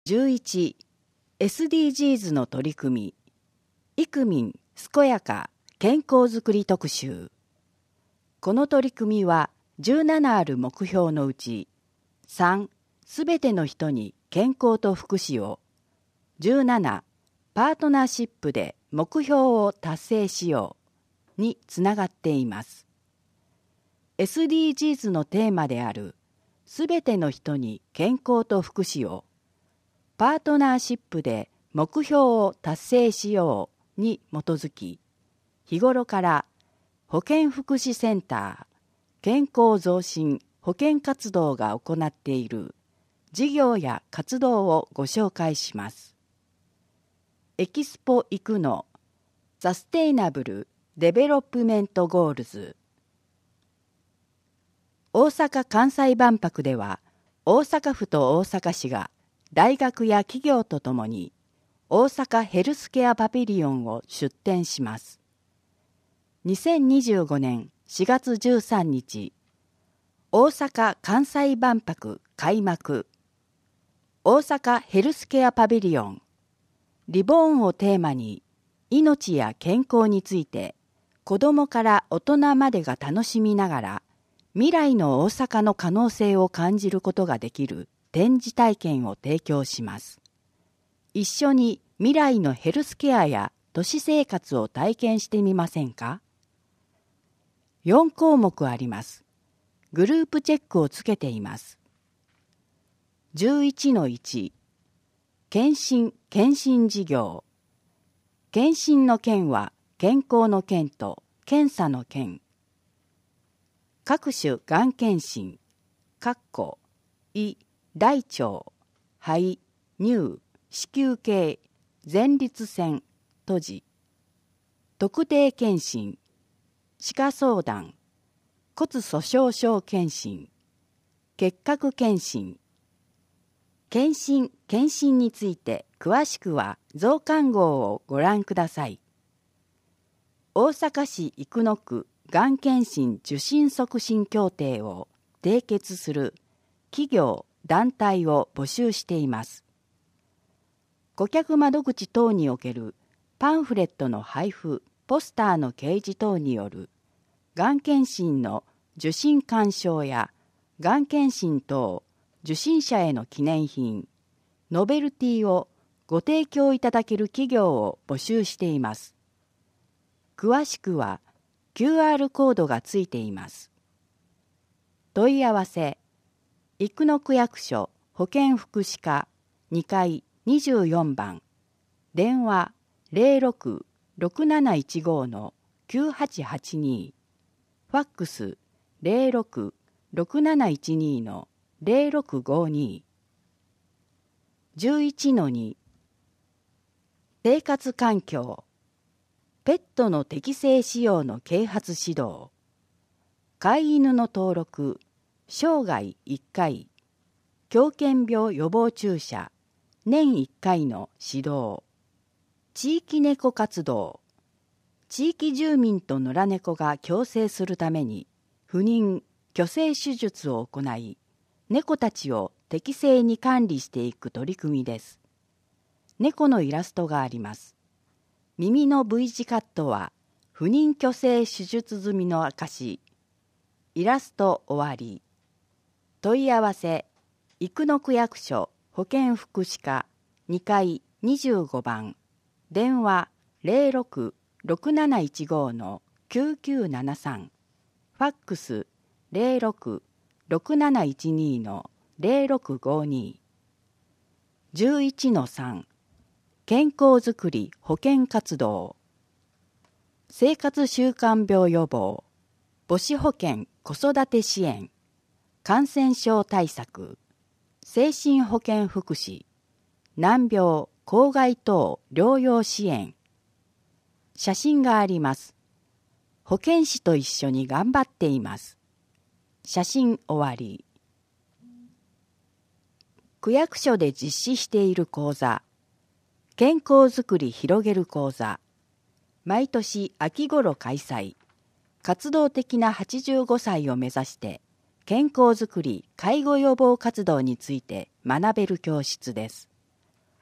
11、SDGs の取り組み、イクミン健やか健康づくり特集。この取り組みは17ある目標のうち、3、すべての人に健康と福祉を、17、パートナーシップで目標を達成しようにつながっています。SDGs のテーマであるすべての人に健康と福祉を、パートナーシップで目標を達成しように基づき、日頃から保健福祉センター、健康増進保健活動が行っている事業や活動をご紹介します。エキスポイクのサステイナブル・デベロップメント・ゴールズ。大阪・関西万博では、大阪府と大阪市が大学や企業とともに大阪ヘルスケアパビリオンを出展します。2025年4月13日、大阪・関西万博開幕。大阪ヘルスケアパビリオン。リボーンをテーマに、命や健康について、子どもから大人までが楽しみながら、未来の大阪の可能性を感じることができる展示体験を提供します。一緒に未来のヘルスケアや都市生活を体験してみませんか？ 4 項目あります。グループチェックをつけています。11-1、検診事業。検診の検は健康の検と検査の検。各種がん検診、胃、大腸、肺、乳、子宮系、前立腺、閉じ。特定検診、歯科相談、骨粗しょう症検診、結核検診。検診について詳しくは増刊号をご覧ください。大阪市生野区がん検診受診促進協定を締結する企業・団体を募集しています。顧客窓口等におけるパンフレットの配布、ポスターの掲示等によるがん検診の受診勧奨やがん検診等受診者への記念品、ノベルティをご提供いただける企業を募集しています。詳しくは QR コードがついています。問い合わせ、生野区役所保健福祉課2階24番、電話 06-6715-9882、ファックス 06-6712-0652。11-2、生活環境。ペットの適正使用の啓発指導。飼い犬の登録、生涯1回。狂犬病予防注射、年1回の指導。地域猫活動。地域住民と野良猫が共生するために、不妊・去勢手術を行い、猫たちを適正に管理していく取り組みです。猫のイラストがあります。耳の V 字カットは不妊去勢手術済みの証。イラスト終わり。問い合わせ、生野区役所保健福祉課2階25番、電話 06-6715-9973、ファックス 06-6712-0652。11-3、健康づくり保健活動。生活習慣病予防、母子保健子育て支援、感染症対策、精神保健福祉、難病公害等療養支援。写真があります。保健師と一緒に頑張っています。写真終わり。区役所で実施している講座、健康づくり広げる講座。毎年秋頃開催。活動的な85歳を目指して、健康づくり・介護予防活動について学べる教室です。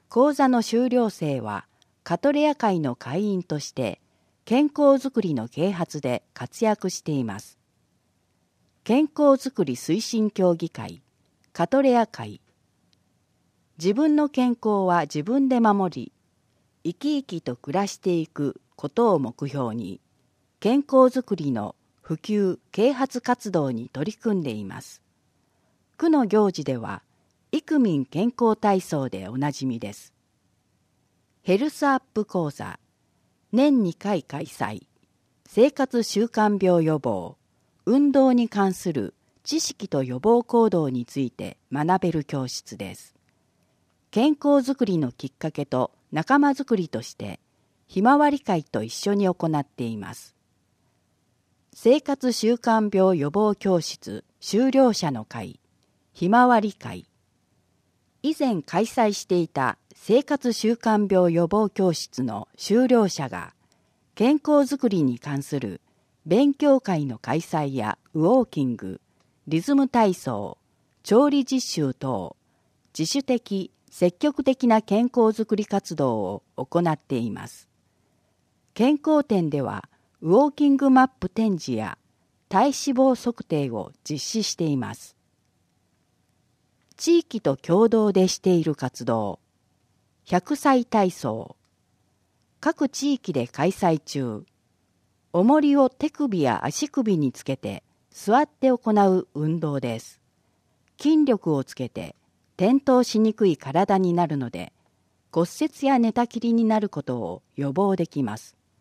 講座の修了生はカトレア会の会員として健康づくりの啓発で活躍しています。健康づくり推進協議会、カトレア会。自分の健康は自分で守り、生き生きと暮らしていくことを目標に、健康づくりの普及・啓発活動に取り組んでいます。区の行事では、イクミン健康体操でおなじみです。ヘルスアップ講座、年2回開催、生活習慣病予防、運動に関する知識と予防行動について学べる教室です。健康づくりのきっかけと仲間づくりとして、ひまわり会と一緒に行っています。生活習慣病予防教室修了者の会、ひまわり会。以前開催していた生活習慣病予防教室の修了者が、健康づくりに関する勉強会の開催やウォーキング、リズム体操、調理実習等、自主的・積極的な健康づくり活動を行っています。健康展では、ウォーキングマップ展示や体脂肪測定を実施しています。地域と共同でしている活動、100歳体操、各地域で開催中、重りを手首や足首につけて座って行う運動です。筋力をつけて転倒しにくい体になるので、骨折や寝たきりになることを予防できます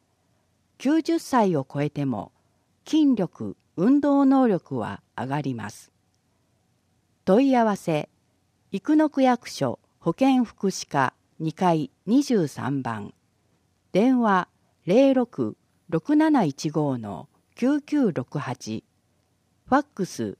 。90歳を超えても筋力・運動能力は上がります。問い合わせ、生野区役所保健福祉課2階23番、電話06-6715-9968、ファックス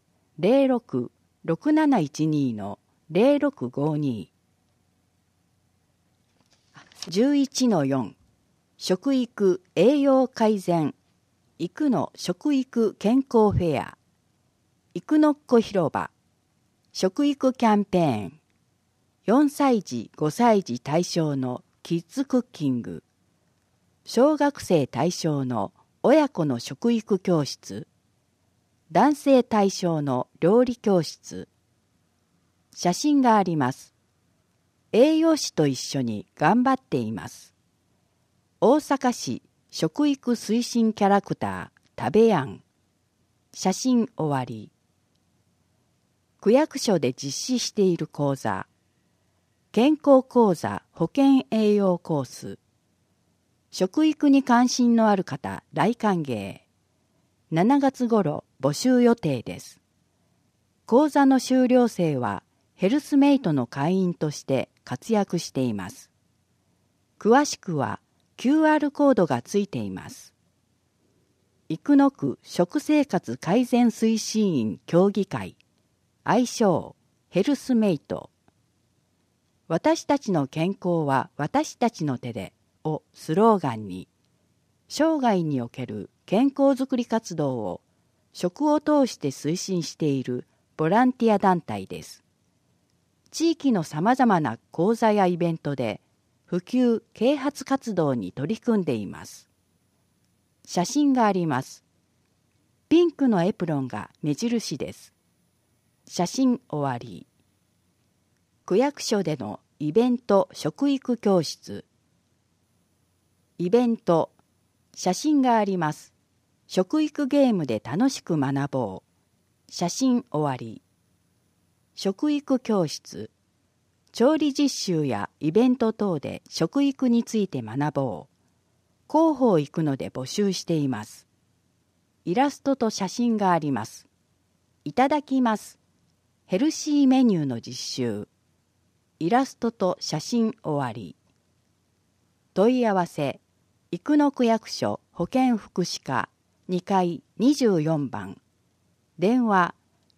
06-6712-0652。11-4、食育栄養改善、生野食育健康フェア、生野っ子広場、食育キャンペーン、4歳児5歳児対象のキッズクッキング、小学生対象の親子の食育教室、男性対象の料理教室。写真があります。栄養士と一緒に頑張っています。大阪市食育推進キャラクター食べやん。写真終わり。区役所で実施している講座、健康講座保健栄養コース。食育に関心のある方大歓迎。7月頃募集予定です。講座の修了生はヘルスメイトの会員として活躍しています。詳しくは QR コードがついています。生野区食生活改善推進員協議会、愛称ヘルスメイト。私たちの健康は私たちの手でをスローガンに、生涯における健康づくり活動を食を通して推進しているボランティア団体です。地域のさまざまな講座やイベントで普及・啓発活動に取り組んでいます。写真があります。ピンクのエプロンが目印です。写真終わり。区役所でのイベント食育教室。イベント、写真があります。食育ゲームで楽しく学ぼう。写真終わり。食育教室、調理実習やイベント等で食育について学ぼう。広報行くので募集しています。イラストと写真があります。いただきます。ヘルシーメニューの実習。イラストと写真終わり。問い合わせ、生野区役所保健福祉課2階24番、電話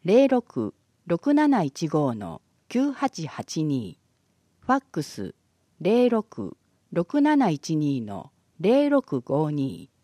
06-6715-9882、ファックス06-6712-0652。